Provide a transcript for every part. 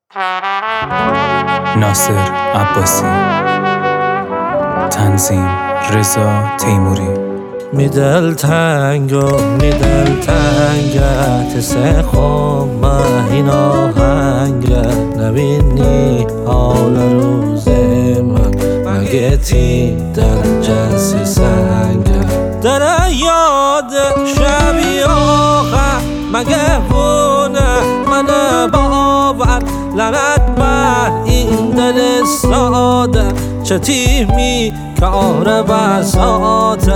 ناصر عباسی، تنظیم رضا تیموری. می دلتنگت سخم این آهنگت نبینی حال روز من مگه تی دل جنسی سنگت در یاد شبی آخر مگه بونه من باور لعنت بر این دل ساده چه تیمی کار بساته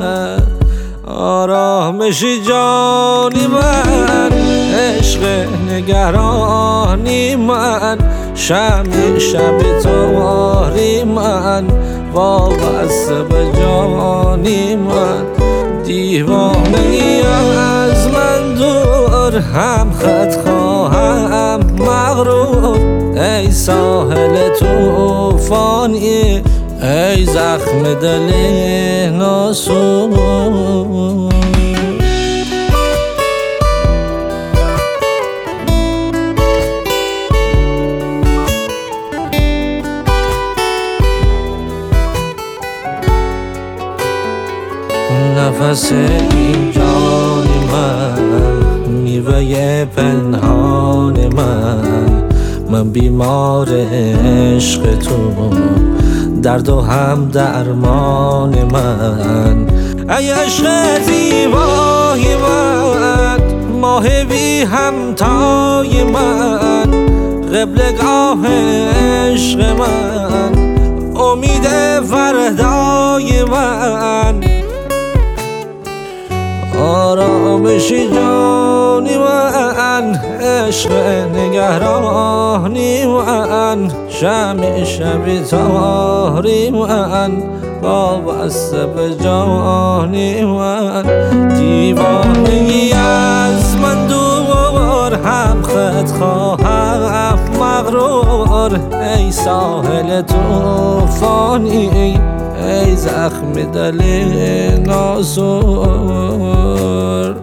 آرامشی جانی من عشق نگرانی من شمی شب تاری من وابسته به جانی من دیوانه ای از من دور هم خط خواهم مغرور ای ساحل توفانی ای زخم دل ناسور نفس این جان من میوه پنهان من بیمار عشق تو درد و هم درمان من ای عشق زیبای من ماه بی همتای من قبلگاه عشق من امید فردای من آرامشی جانی من عشق نگرانی من شمی شبی تاری من وابسته به جانی من دیوانه ای از من دور هم خط خواهم مغرور ای ساحل توفانی ای زخم دل ناسور